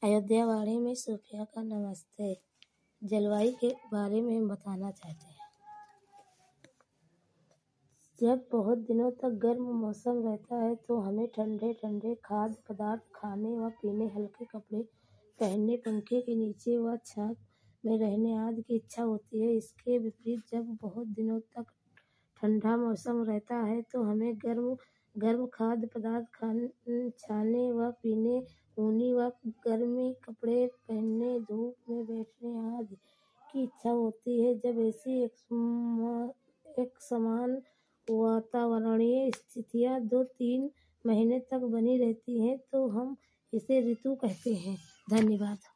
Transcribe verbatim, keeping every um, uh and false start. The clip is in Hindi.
अयोध्या बाड़े में सोफिया का नमस्ते। जलवायु के बारे में हम बताना चाहते हैं। जब बहुत दिनों तक गर्म मौसम रहता है तो हमें ठंडे ठंडे खाद्य पदार्थ खाने व पीने, हल्के कपड़े पहनने, पंखे के नीचे व छांव में रहने आदि की इच्छा होती है। इसके विपरीत जब बहुत दिनों तक ठंडा मौसम रहता है तो हमें गर्म गर्म खाद्य पदार्थ खाने व पीने, ऊनी व गर्मी कपड़े पहनने, धूप में बैठने आदि की इच्छा होती है। जब ऐसी एक समान वातावरणीय स्थितियां दो तीन महीने तक बनी रहती हैं तो हम इसे ऋतु कहते हैं। धन्यवाद।